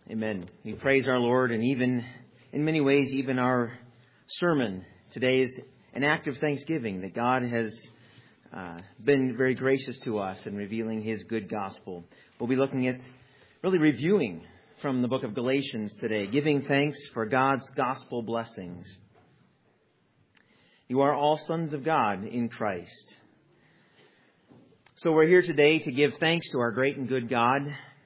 Amen. We praise our Lord, and even in many ways, even our sermon today is an act of thanksgiving that God has been very gracious to us in revealing His good gospel. We'll be looking at really reviewing from the book of Galatians today, giving thanks for God's gospel blessings. You are all sons of God in Christ. So we're here today to give thanks to our great and good God.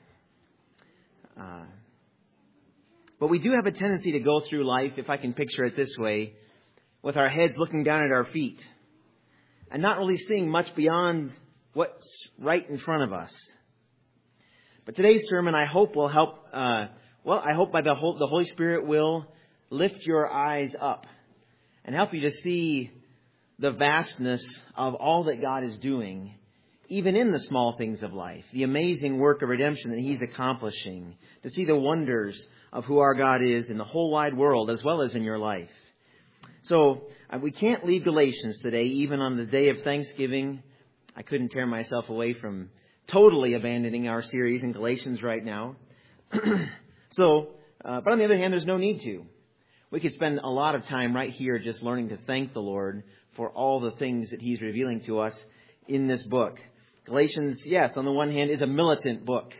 But we do have a tendency to go through life, if I can picture it this way, with our heads looking down at our feet and not really seeing much beyond what's right in front of us. But today's sermon, I hope, will help. I hope by the Holy Spirit will lift your eyes up and help you to see the vastness of all that God is doing, even in the small things of life, the amazing work of redemption that He's accomplishing, to see the wonders of who our God is in the whole wide world as well as in your life. So we can't leave Galatians today, even on the day of Thanksgiving. I couldn't tear myself away from totally abandoning our series in Galatians right now. But on the other hand, there's no need to. We could spend a lot of time right here just learning to thank the Lord for all the things that He's revealing to us in this book. Galatians, yes, on the one hand, is a militant book.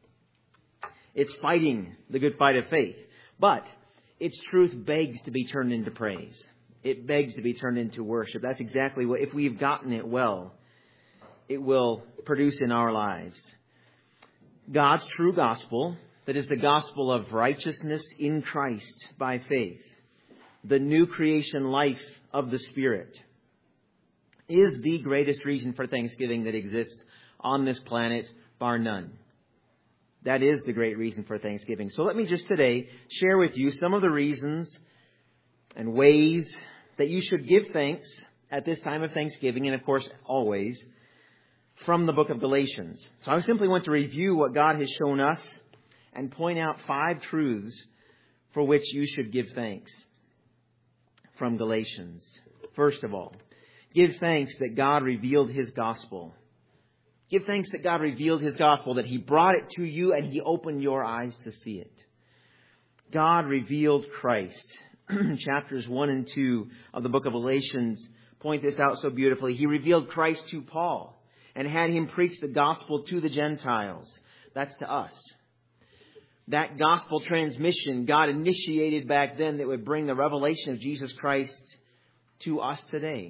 It's fighting the good fight of faith. But its truth begs to be turned into praise. It begs to be turned into worship. That's exactly what, if we've gotten it well, it will produce in our lives. God's true gospel, that is the gospel of righteousness in Christ by faith, the new creation life of the Spirit, is the greatest reason for thanksgiving that exists on this planet, bar none. That is the great reason for thanksgiving. So let me just today share with you some of the reasons and ways that you should give thanks at this time of Thanksgiving, and of course always, from the book of Galatians. So I simply want to review what God has shown us and point out 5 truths for which you should give thanks from Galatians. First of all, give thanks that God revealed His gospel. Give thanks that God revealed His gospel, that He brought it to you and He opened your eyes to see it. God revealed Christ. Chapters 1 and 2 of the book of Galatians point this out so beautifully. He revealed Christ to Paul and had him preach the gospel to the Gentiles. That's to us. That gospel transmission God initiated back then that would bring the revelation of Jesus Christ to us today.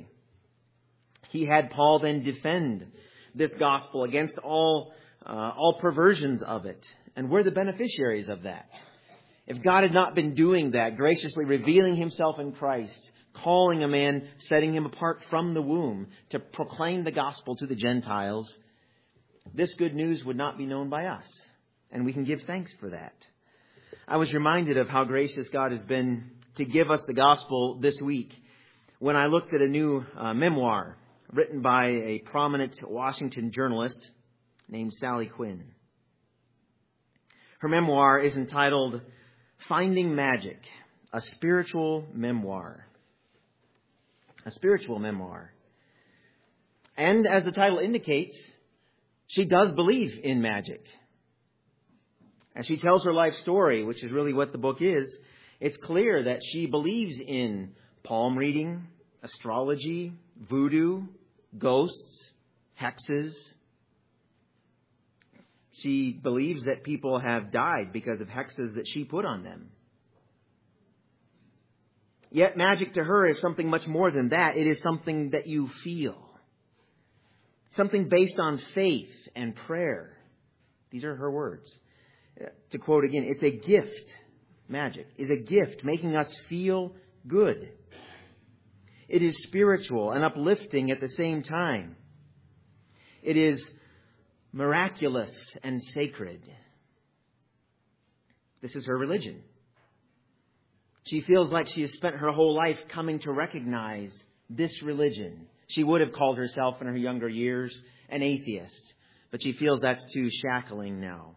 He had Paul then defend this gospel against all perversions of it. And we're the beneficiaries of that. If God had not been doing that, graciously revealing Himself in Christ, calling a man, setting him apart from the womb to proclaim the gospel to the Gentiles, this good news would not be known by us. And we can give thanks for that. I was reminded of how gracious God has been to give us the gospel this week when I looked at a new memoir written by a prominent Washington journalist named Sally Quinn. Her memoir is entitled Finding Magic, a spiritual memoir. A spiritual memoir. And as the title indicates, she does believe in magic. As she tells her life story, which is really what the book is, it's clear that she believes in palm reading, astrology, voodoo, ghosts, hexes. She believes that people have died because of hexes that she put on them. Yet magic to her is something much more than that. It is something that you feel. Something based on faith and prayer. These are her words. To quote again, it's a gift. Magic is a gift making us feel good. It is spiritual and uplifting at the same time. It is miraculous and sacred. This is her religion. She feels like she has spent her whole life coming to recognize this religion. She would have called herself in her younger years an atheist, but she feels that's too shackling now.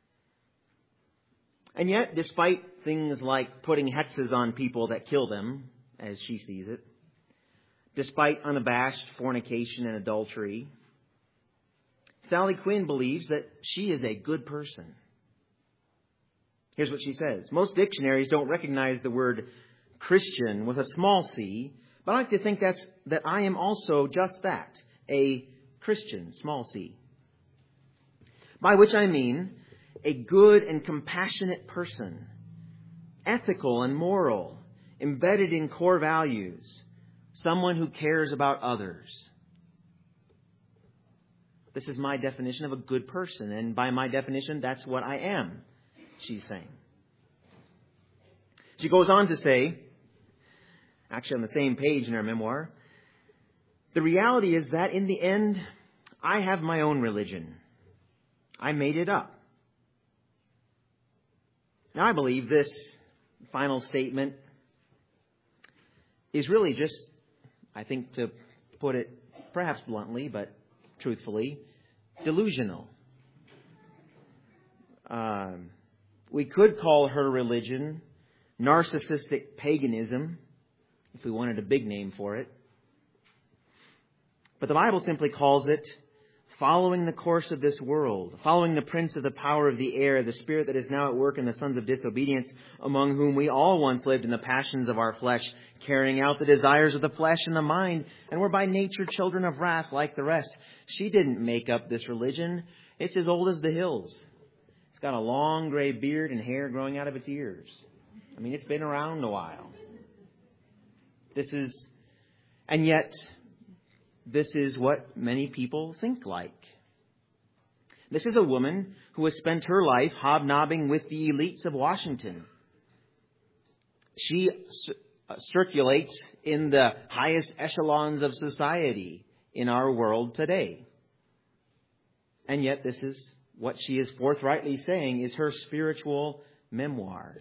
And yet, despite things like putting hexes on people that kill them, as she sees it, despite unabashed fornication and adultery, Sally Quinn believes that she is a good person. Here's what she says. Most dictionaries don't recognize the word Christian with a small c, but I like to think that I am also just that, a Christian, small c. By which I mean a good and compassionate person, ethical and moral, embedded in core values, someone who cares about others. This is my definition of a good person, and by my definition, that's what I am, she's saying. She goes on to say, actually on the same page in her memoir, the reality is that in the end, I have my own religion. I made it up. Now, I believe this final statement is really just, I think to put it perhaps bluntly, but truthfully, delusional. We could call her religion narcissistic paganism, if we wanted a big name for it. But the Bible simply calls it following the course of this world, following the prince of the power of the air, the spirit that is now at work in the sons of disobedience, among whom we all once lived in the passions of our flesh, carrying out the desires of the flesh and the mind, and were by nature children of wrath like the rest. She didn't make up this religion. It's as old as the hills. It's got a long gray beard and hair growing out of its ears. I mean, it's been around a while. And yet, this is what many people think like. This is a woman who has spent her life hobnobbing with the elites of Washington. She circulates in the highest echelons of society in our world today. And yet this is what she is forthrightly saying is her spiritual memoir.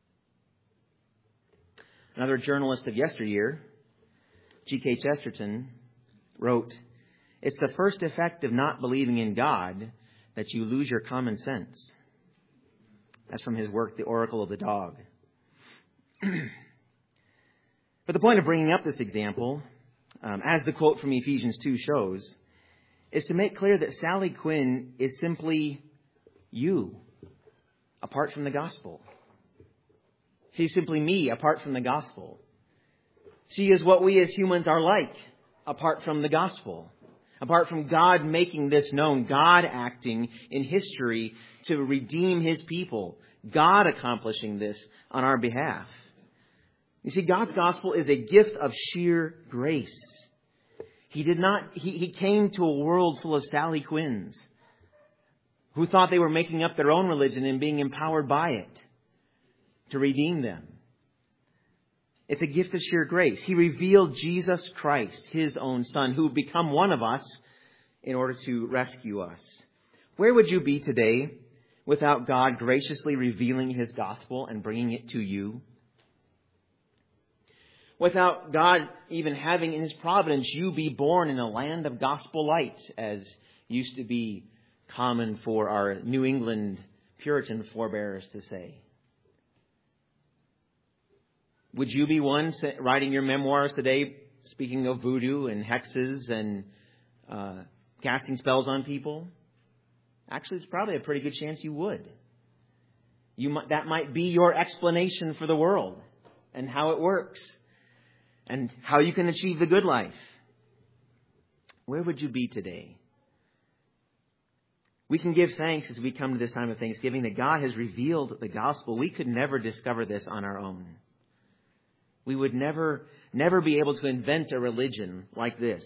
Another journalist of yesteryear, G.K. Chesterton, wrote, "It's the first effect of not believing in God that you lose your common sense." That's from his work, The Oracle of the Dog. But the point of bringing up this example, as the quote from Ephesians 2 shows, is to make clear that Sally Quinn is simply you, apart from the gospel. She's simply me, apart from the gospel. She is what we as humans are like, apart from the gospel. Apart from God making this known, God acting in history to redeem His people, God accomplishing this on our behalf. You see, God's gospel is a gift of sheer grace. He came to a world full of Sally Quinns who thought they were making up their own religion and being empowered by it to redeem them. It's a gift of sheer grace. He revealed Jesus Christ, His own Son, who become one of us in order to rescue us. Where would you be today without God graciously revealing His gospel and bringing it to you? Without God even having in His providence you be born in a land of gospel light, as used to be common for our New England Puritan forebears to say. Would you be one writing your memoirs today, speaking of voodoo and hexes and casting spells on people? Actually, it's probably a pretty good chance you would. That might be your explanation for the world and how it works and how you can achieve the good life. Where would you be today? We can give thanks as we come to this time of Thanksgiving that God has revealed the gospel. We could never discover this on our own. We would never be able to invent a religion like this.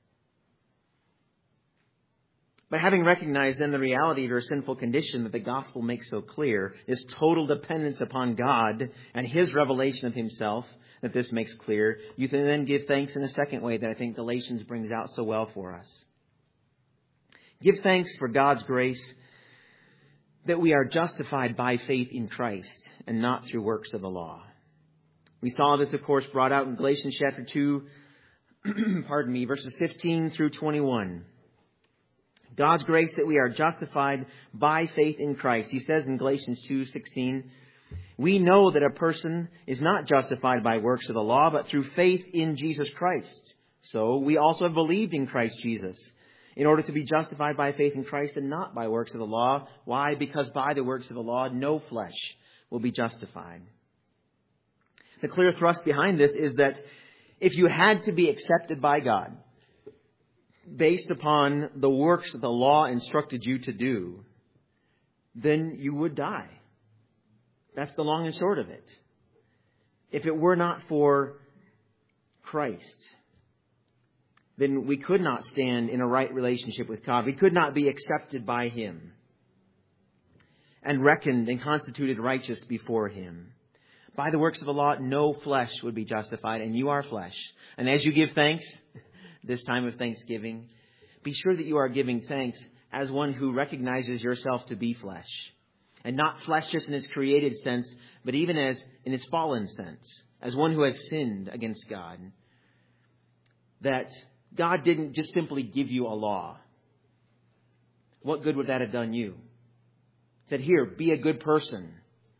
But having recognized then the reality of your sinful condition that the gospel makes so clear, this total dependence upon God and His revelation of Himself that this makes clear, you can then give thanks in a second way that I think Galatians brings out so well for us. Give thanks for God's grace that we are justified by faith in Christ and not through works of the law. We saw this, of course, brought out in Galatians chapter 2, verses 15 through 21. God's grace that we are justified by faith in Christ. He says in Galatians 2:16, we know that a person is not justified by works of the law, but through faith in Jesus Christ. So we also have believed in Christ Jesus, in order to be justified by faith in Christ and not by works of the law. Why? Because by the works of the law, no flesh will be justified. The clear thrust behind this is that if you had to be accepted by God based upon the works that the law instructed you to do, then you would die. That's the long and short of it. If it were not for Christ, then we could not stand in a right relationship with God. We could not be accepted by Him and reckoned and constituted righteous before Him. By the works of the law, no flesh would be justified, and you are flesh. And as you give thanks, this time of Thanksgiving, be sure that you are giving thanks as one who recognizes yourself to be flesh. And not flesh just in its created sense, but even as in its fallen sense, as one who has sinned against God. That God didn't just simply give you a law. What good would that have done you? He said, here, be a good person.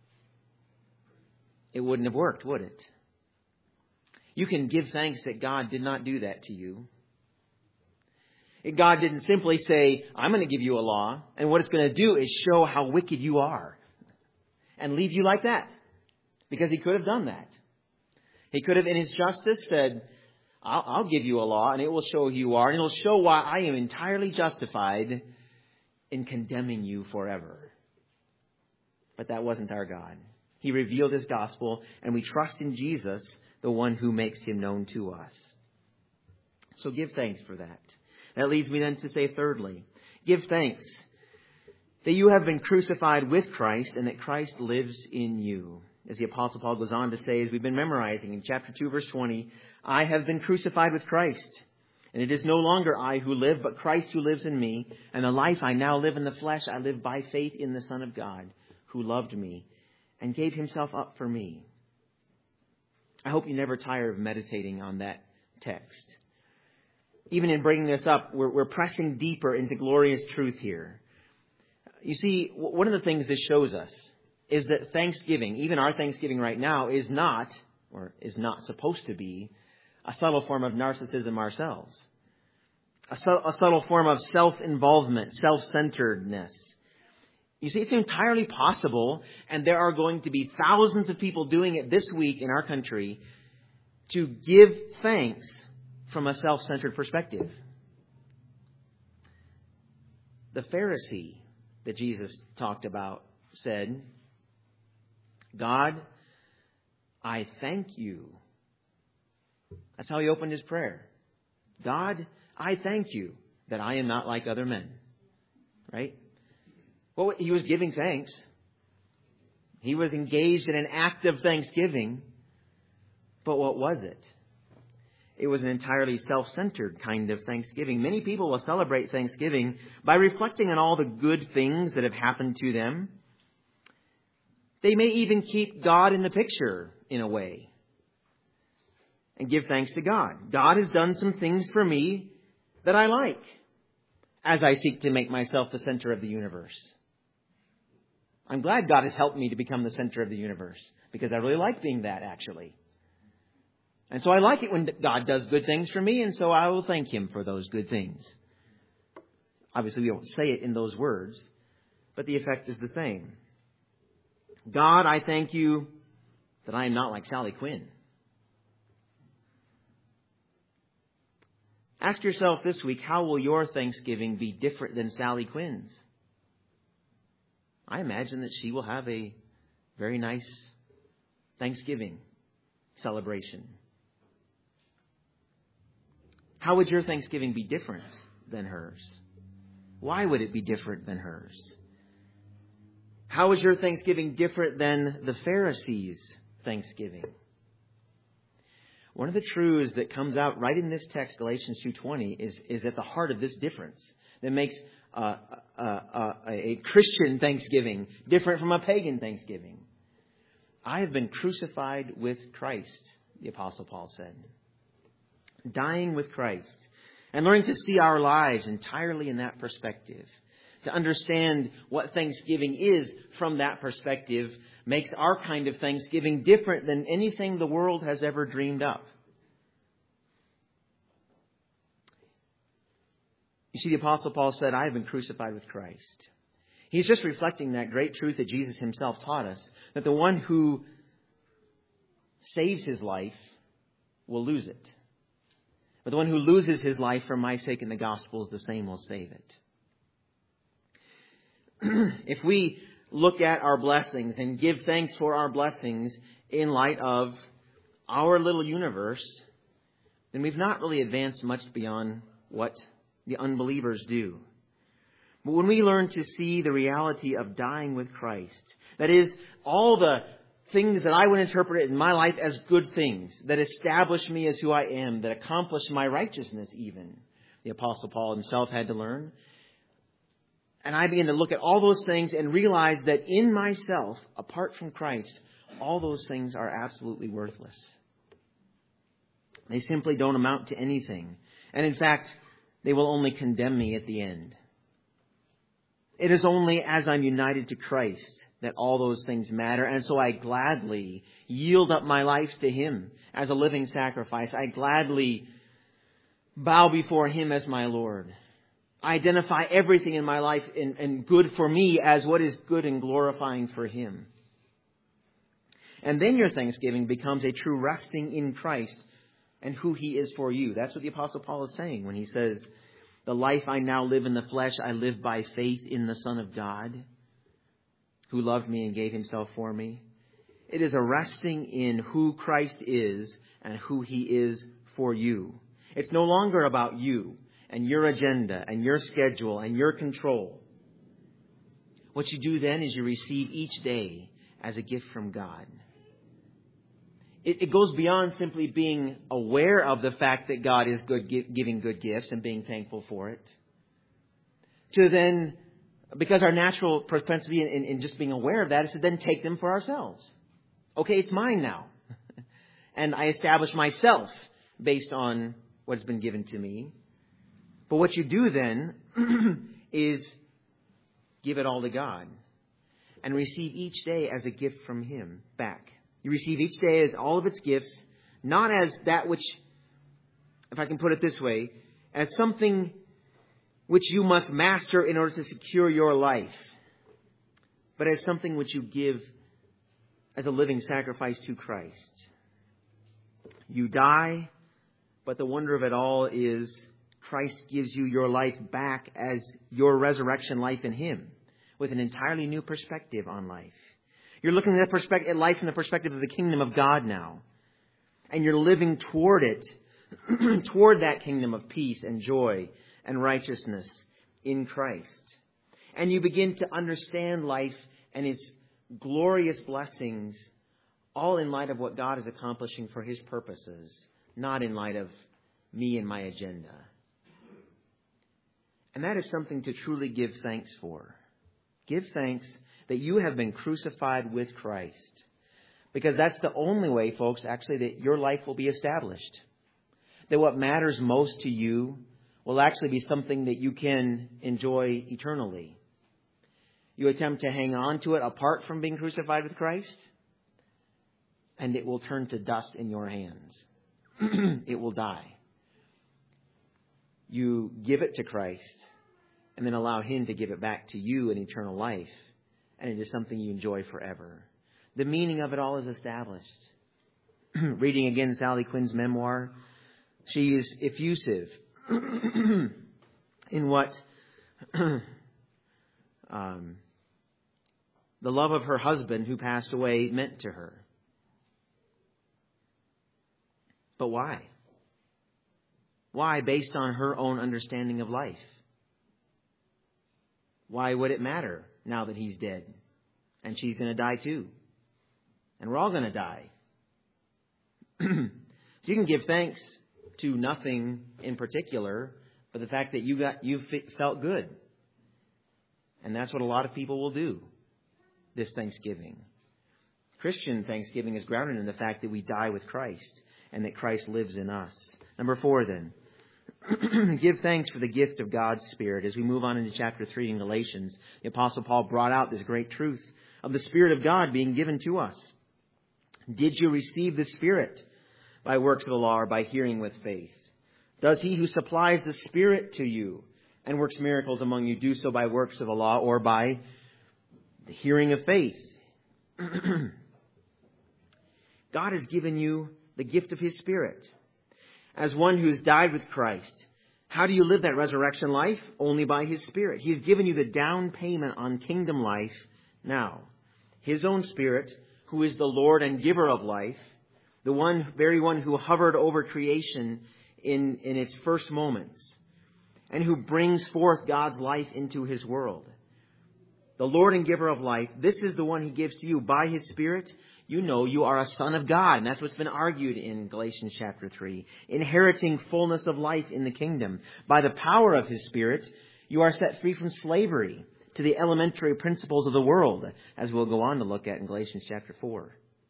It wouldn't have worked, would it? You can give thanks that God did not do that to you. God didn't simply say, I'm going to give you a law, and what it's going to do is show how wicked you are and leave you like that. Because He could have done that. He could have, in His justice, said, I'll give you a law, and it will show who you are, and it will show why I am entirely justified in condemning you forever. But that wasn't our God. He revealed His gospel, and we trust in Jesus, the one who makes Him known to us. So give thanks for that. That leads me then to say thirdly, give thanks that you have been crucified with Christ and that Christ lives in you. As the Apostle Paul goes on to say, as we've been memorizing in chapter 2, verse 20, I have been crucified with Christ, and it is no longer I who live, but Christ who lives in me. And the life I now live in the flesh, I live by faith in the Son of God, who loved me and gave Himself up for me. I hope you never tire of meditating on that text. Even in bringing this up, we're pressing deeper into glorious truth here. You see, one of the things this shows us is that Thanksgiving, even our Thanksgiving right now, is not supposed to be a subtle form of narcissism ourselves. A subtle form of self-involvement, self-centeredness. You see, it's entirely possible, and there are going to be thousands of people doing it this week in our country, to give thanks from a self-centered perspective. The Pharisee that Jesus talked about said, God, I thank you. That's how he opened his prayer. God, I thank you that I am not like other men. Right? Well, he was giving thanks. He was engaged in an act of thanksgiving. But what was it? It was an entirely self-centered kind of thanksgiving. Many people will celebrate Thanksgiving by reflecting on all the good things that have happened to them. They may even keep God in the picture in a way and give thanks to God. God has done some things for me that I like as I seek to make myself the center of the universe. I'm glad God has helped me to become the center of the universe because I really like being that, actually. And so I like it when God does good things for me, and so I will thank Him for those good things. Obviously, we don't say it in those words, but the effect is the same. God, I thank you that I am not like Sally Quinn. Ask yourself this week, how will your Thanksgiving be different than Sally Quinn's? I imagine that she will have a very nice Thanksgiving celebration. How would your Thanksgiving be different than hers? Why would it be different than hers? How is your Thanksgiving different than the Pharisees' Thanksgiving? One of the truths that comes out right in this text, Galatians 2:20, is at the heart of this difference that makes a Christian Thanksgiving different from a pagan Thanksgiving. I have been crucified with Christ, the Apostle Paul said. Dying with Christ and learning to see our lives entirely in that perspective. To understand what Thanksgiving is from that perspective makes our kind of Thanksgiving different than anything the world has ever dreamed up. You see, the Apostle Paul said, I have been crucified with Christ. He's just reflecting that great truth that Jesus himself taught us, that the one who saves his life will lose it. But the one who loses his life for my sake in the gospel is the same will save it. If we look at our blessings and give thanks for our blessings in light of our little universe, then we've not really advanced much beyond what the unbelievers do. But when we learn to see the reality of dying with Christ, that is, all the things that I would interpret in my life as good things, that establish me as who I am, that accomplish my righteousness even, the Apostle Paul himself had to learn. And I begin to look at all those things and realize that in myself, apart from Christ, all those things are absolutely worthless. They simply don't amount to anything. And in fact, they will only condemn me at the end. It is only as I'm united to Christ that all those things matter. And so I gladly yield up my life to Him as a living sacrifice. I gladly bow before Him as my Lord. I identify everything in my life and good for me as what is good and glorifying for Him. And then your thanksgiving becomes a true resting in Christ and who He is for you. That's what the Apostle Paul is saying when he says, the life I now live in the flesh, I live by faith in the Son of God, who loved me and gave Himself for me. It is a resting in who Christ is and who He is for you. It's no longer about you and your agenda and your schedule and your control. What you do then is you receive each day as a gift from God. It goes beyond simply being aware of the fact that God is good, giving good gifts and being thankful for it. To then, because our natural propensity in just being aware of that is to then take them for ourselves. Okay, it's mine now. And I establish myself based on what's been given to me. But what you do then is give it all to God and receive each day as a gift from Him back. You receive each day as all of its gifts, not as that which, if I can put it this way, as something which you must master in order to secure your life, but as something which you give as a living sacrifice to Christ. You die, but the wonder of it all is Christ gives you your life back as your resurrection life in Him, with an entirely new perspective on life. You're looking at life from the perspective of the kingdom of God now. And you're living toward it, toward that kingdom of peace and joy and righteousness in Christ. And you begin to understand life and its glorious blessings, all in light of what God is accomplishing for His purposes, not in light of me and my agenda. And that is something to truly give thanks for. Give thanks that you have been crucified with Christ. Because that's the only way, folks, actually, that your life will be established. That what matters most to you will actually be something that you can enjoy eternally. You attempt to hang on to it apart from being crucified with Christ, and it will turn to dust in your hands. It will die. You give it to Christ, and then allow Him to give it back to you in eternal life. And it is something you enjoy forever. The meaning of it all is established. Reading again Sally Quinn's memoir, she is effusive in what the love of her husband who passed away meant to her. But why? Why, based on her own understanding of life? Why would it matter now that he's dead? And she's going to die too. And we're all going to die. So you can give thanks to nothing in particular, but the fact that you felt good. And that's what a lot of people will do this Thanksgiving. Christian Thanksgiving is grounded in the fact that we die with Christ and that Christ lives in us. Number 4 then. Give thanks for the gift of God's Spirit. As we move on into chapter 3 in Galatians, the Apostle Paul brought out this great truth of the Spirit of God being given to us. Did you receive the Spirit by works of the law or by hearing with faith? Does He who supplies the Spirit to you and works miracles among you do so by works of the law or by the hearing of faith. God has given you the gift of His Spirit. As one who has died with Christ, how do you live that resurrection life? Only by His Spirit. He has given you the down payment on kingdom life now. His own Spirit, who is the Lord and giver of life, the very one who hovered over creation in its first moments, and who brings forth God's life into His world. The Lord and giver of life, this is the one He gives to you by His Spirit. You know you are a son of God. And that's what's been argued in Galatians chapter 3. Inheriting fullness of life in the kingdom. By the power of His Spirit, you are set free from slavery to the elementary principles of the world, as we'll go on to look at in Galatians chapter 4.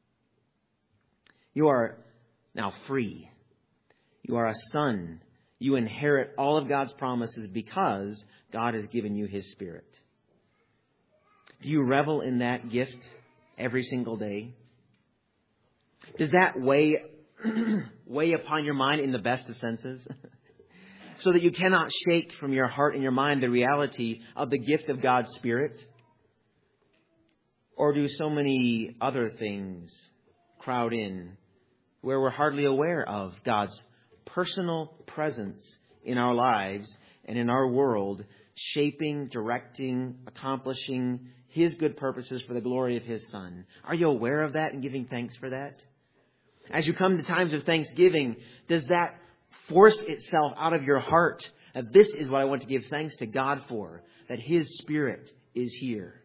You are now free. You are a son. You inherit all of God's promises because God has given you His Spirit. Do you revel in that gift every single day? Does that weigh upon your mind in the best of senses? So that you cannot shake from your heart and your mind the reality of the gift of God's Spirit? Or do so many other things crowd in where we're hardly aware of God's personal presence in our lives and in our world, shaping, directing, accomplishing His good purposes for the glory of His Son? Are you aware of that and giving thanks for that? As you come to times of thanksgiving, does that force itself out of your heart that this is what I want to give thanks to God for, that His Spirit is here?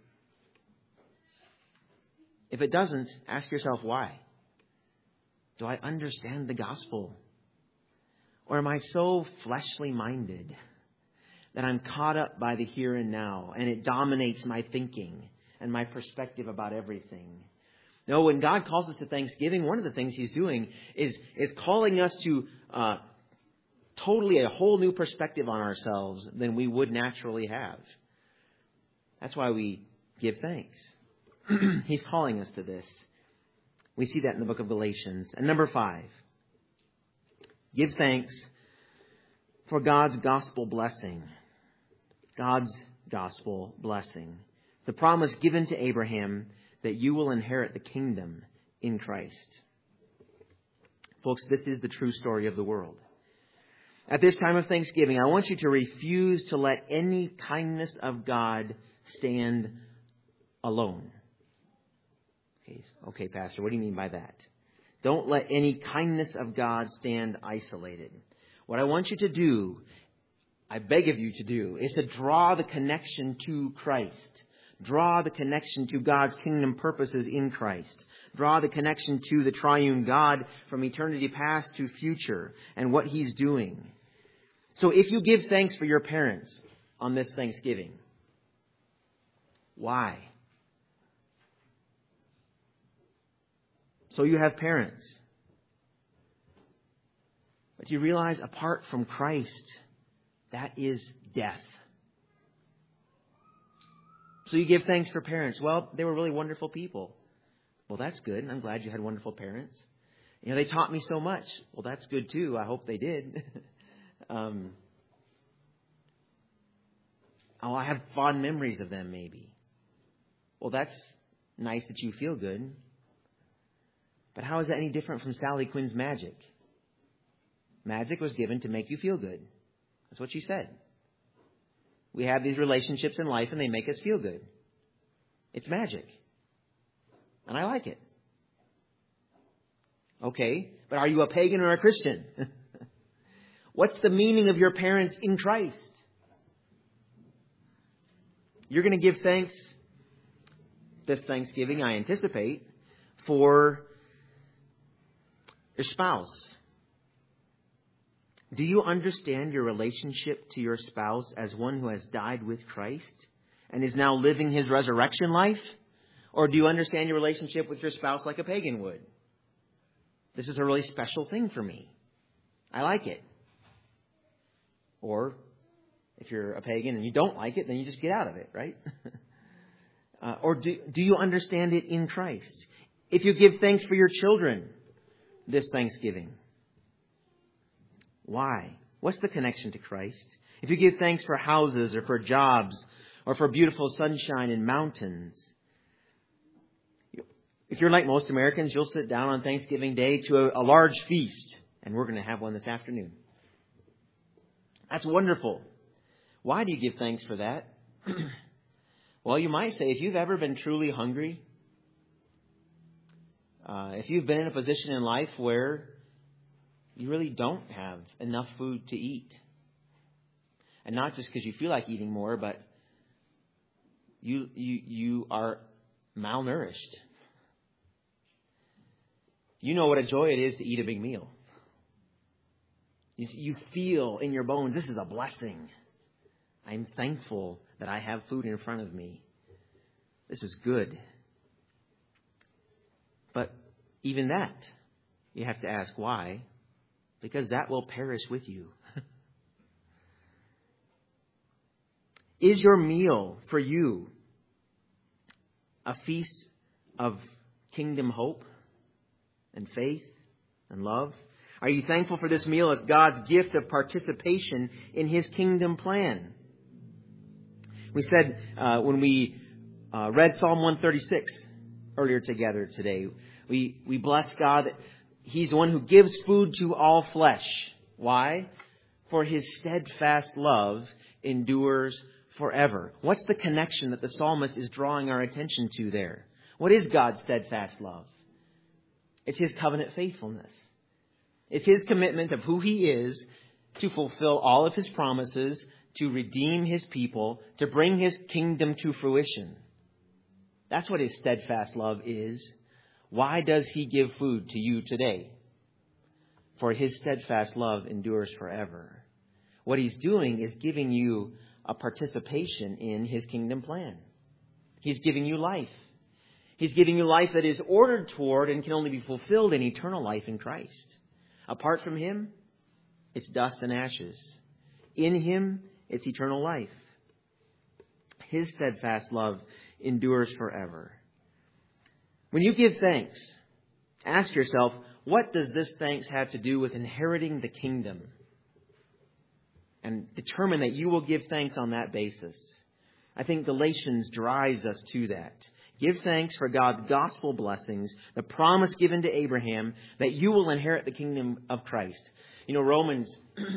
If it doesn't, ask yourself why. Do I understand the gospel? Or am I so fleshly minded that I'm caught up by the here and now and it dominates my thinking and my perspective about everything? No, when God calls us to thanksgiving, one of the things He's doing is calling us to totally a whole new perspective on ourselves than we would naturally have. That's why we give thanks. He's calling us to this. We see that in the book of Galatians. And number 5, give thanks for God's gospel blessing. God's gospel blessing. The promise given to Abraham that you will inherit the kingdom in Christ. Folks, this is the true story of the world. At this time of Thanksgiving, I want you to refuse to let any kindness of God stand alone. Okay, Pastor, what do you mean by that? Don't let any kindness of God stand isolated. What I want you to do, I beg of you to do, is to draw the connection to Christ. Draw the connection to God's kingdom purposes in Christ. Draw the connection to the triune God from eternity past to future and what He's doing. So if you give thanks for your parents on this Thanksgiving, why? So you have parents. But you realize apart from Christ, that is death. So you give thanks for parents. Well, they were really wonderful people. Well, that's good. I'm glad you had wonderful parents. You know, they taught me so much. Well, that's good too. I hope they did. I have fond memories of them maybe. Well, that's nice that you feel good. But how is that any different from Sally Quinn's magic? Magic was given to make you feel good. That's what she said. We have these relationships in life and they make us feel good. It's magic. And I like it. Okay, but are you a pagan or a Christian? What's the meaning of your parents in Christ? You're going to give thanks this Thanksgiving, I anticipate, for your spouse. Do you understand your relationship to your spouse as one who has died with Christ and is now living his resurrection life? Or do you understand your relationship with your spouse like a pagan would? This is a really special thing for me. I like it. Or if you're a pagan and you don't like it, then you just get out of it, right? Or do you understand it in Christ? If you give thanks for your children this Thanksgiving, why? What's the connection to Christ? If you give thanks for houses or for jobs or for beautiful sunshine and mountains, If you're like most Americans, you'll sit down on Thanksgiving Day to a large feast. And we're going to have one this afternoon. That's wonderful. Why do you give thanks for that? Well, you might say, if you've ever been truly hungry, if you've been in a position in life where you really don't have enough food to eat, and not just because you feel like eating more, but you are malnourished. You know what a joy it is to eat a big meal. You feel in your bones, this is a blessing. I'm thankful that I have food in front of me. This is good. But even that, you have to ask why. Because that will perish with you. Is your meal for you a feast of kingdom hope and faith and love? Are you thankful for this meal as God's gift of participation in His kingdom plan? We said when we read Psalm 136 earlier together today, we bless God that He's the one who gives food to all flesh. Why? For His steadfast love endures forever. What's the connection that the psalmist is drawing our attention to there? What is God's steadfast love? It's His covenant faithfulness. It's His commitment of who He is to fulfill all of His promises, to redeem His people, to bring His kingdom to fruition. That's what His steadfast love is. Why does He give food to you today? For His steadfast love endures forever. What He's doing is giving you a participation in His kingdom plan. He's giving you life. He's giving you life that is ordered toward and can only be fulfilled in eternal life in Christ. Apart from Him, it's dust and ashes. In Him, it's eternal life. His steadfast love endures forever. When you give thanks, ask yourself, what does this thanks have to do with inheriting the kingdom? And determine that you will give thanks on that basis. I think Galatians drives us to that. Give thanks for God's gospel blessings, the promise given to Abraham that you will inherit the kingdom of Christ. You know, Romans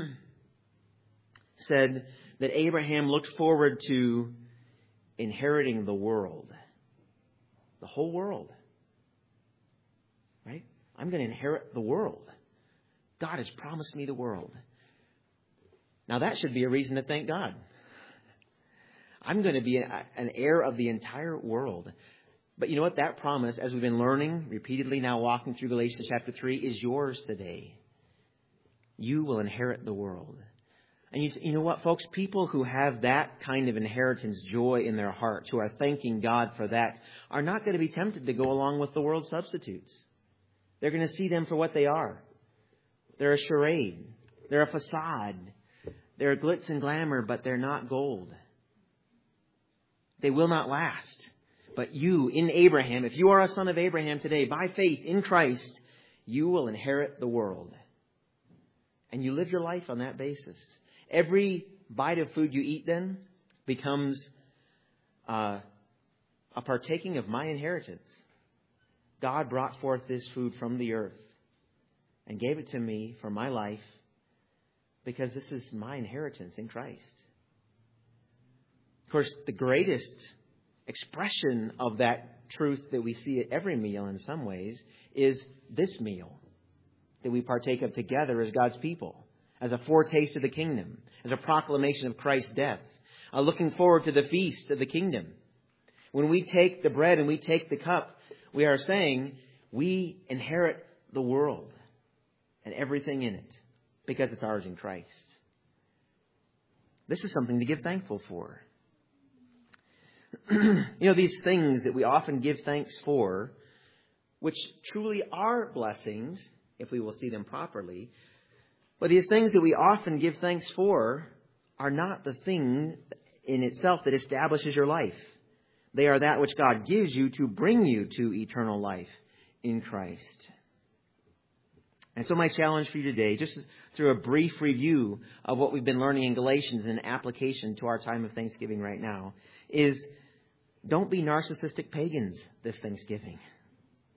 said that Abraham looked forward to inheriting the world. The whole world. Right? I'm going to inherit the world. God has promised me the world. Now that should be a reason to thank God. I'm going to be an heir of the entire world. But you know what? That promise, as we've been learning repeatedly now walking through Galatians chapter 3, is yours today. You will inherit the world. And you know what, folks? People who have that kind of inheritance joy in their hearts, who are thanking God for that, are not going to be tempted to go along with the world's substitutes. They're going to see them for what they are. They're a charade. They're a facade. They're glitz and glamour, but they're not gold. They will not last. But you, in Abraham, if you are a son of Abraham today, by faith in Christ, you will inherit the world. And you live your life on that basis. Every bite of food you eat then becomes a partaking of my inheritance. God brought forth this food from the earth and gave it to me for my life because this is my inheritance in Christ. Of course, the greatest expression of that truth that we see at every meal in some ways is this meal that we partake of together as God's people, as a foretaste of the kingdom, as a proclamation of Christ's death, looking forward to the feast of the kingdom. When we take the bread and we take the cup, we are saying we inherit the world and everything in it because it's ours in Christ. This is something to give thankful for. You know, these things that we often give thanks for, which truly are blessings, if we will see them properly, but these things that we often give thanks for are not the thing in itself that establishes your life. They are that which God gives you to bring you to eternal life in Christ. And so my challenge for you today, just through a brief review of what we've been learning in Galatians and application to our time of Thanksgiving right now, is don't be narcissistic pagans this Thanksgiving.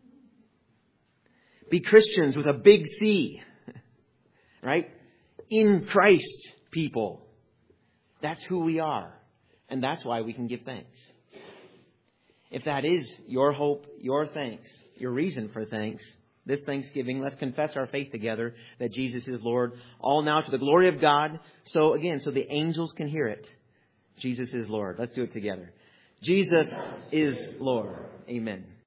be Christians with a big C. Right? In Christ people. That's who we are. And that's why we can give thanks. If that is your hope, your thanks, your reason for thanks, this Thanksgiving, let's confess our faith together that Jesus is Lord. All now to the glory of God. So the angels can hear it. Jesus is Lord. Let's do it together. Jesus is Lord. Amen.